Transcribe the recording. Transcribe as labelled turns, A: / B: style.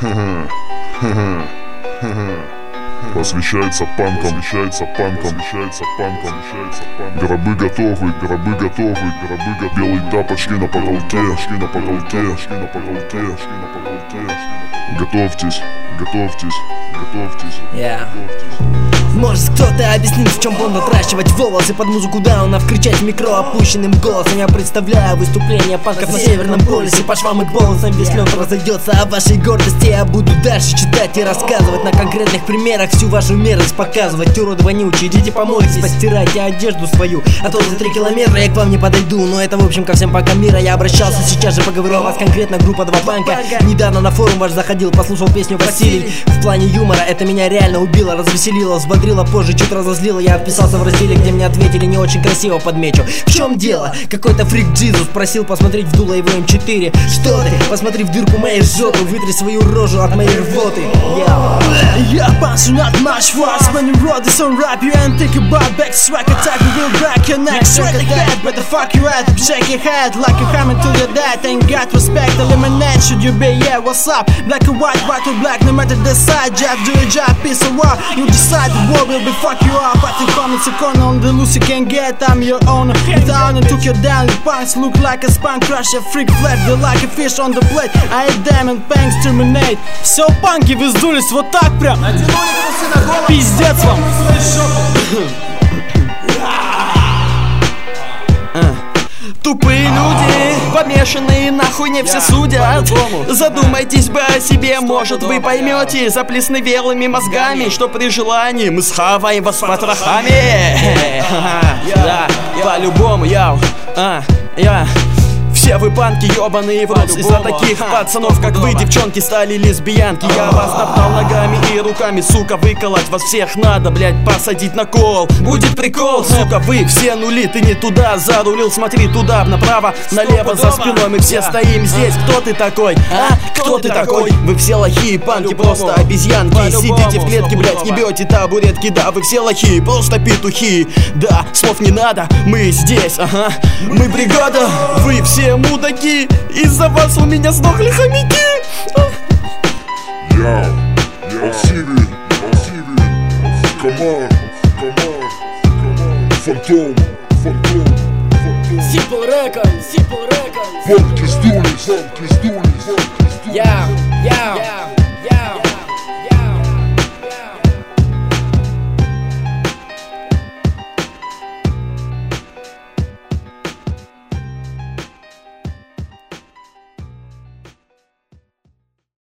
A: Посвящается панкам, Гробы готовы, белые тапочки на потолке, Готовьтесь.
B: Может кто-то объяснит, в чем он отращивать волосы под музыку дауна, кричать в микро опущенным голосом. Я представляю выступление панков на Северном полюсе. По швам и полосам весь лед разойдется. О вашей гордости я буду дальше читать и рассказывать, на конкретных примерах всю вашу мерзость показывать. Уроды вонючие, идите помойтесь, постирайте одежду свою, а то за 3 километра я к вам не подойду. Но это в общем ко всем панкам мира. Я обращался, сейчас же поговорю о вас конкретно. Группа 2 панка. Недавно на форум ваш заходил, послушал песню Василий. В плане юмора это меня реально убило, развеселило, взбодрило, позже чуть разозлило. Я отписался в разделе, где мне ответили не очень красиво, подмечу. В чем дело? Какой-то фрик Джизус просил посмотреть в дуло его М4. Что ты? Посмотри в дырку моей жопы, вытри свою рожу от моей рвоты.
C: Yeah, bounce not much worse when you wrote this on rap. You ain't think about back swag attack, we will break your neck straight like that. Where the fuck you at? Shake your head like you're coming to your dad. Ain't got respect, eliminate should you be? Yeah, what's up? Black or white or black, no matter the side. Just do your job, piece of work. You decide the war will be fuck you up. But the comments a corner on the loose you can get. I'm your owner. The down and took you down. The punks look like a spine crusher. Freak flag, they like a fish on the plate. I hate them and pangs terminate. Все, панки, вы сдулись вот так прям. Пиздец вам. Тупые люди, помешанные нахуй не все судят. Задумайтесь бы о себе, может вы поймете заплесневелыми мозгами, что при желании мы схаваем вас с потрохами. Да, по-любому, я. Все вы панки ебаные в рот. Из-за таких пацанов, как вы, девчонки, стали лесбиянки. Я вас топтал ногами и руками, сука, выколоть вас всех надо, блять, посадить на кол. Будет прикол, сука, вы все нули, ты не туда зарулил, смотри туда, направо, налево, за спиной. Мы все стоим здесь, кто ты такой, а? Кто ты такой? Вы все лохи, панки, просто обезьянки. Сидите в клетке, блять, ебете табуретки, да, вы все лохи, просто петухи. Да, слов не надо, мы здесь, ага. Мы бригада, вы все мудаки, из-за вас у меня сдохли хомяки.
A: Алсивин, Комар, Фантом.
B: Simple Records.
A: Панки сдулись.
B: Yeah.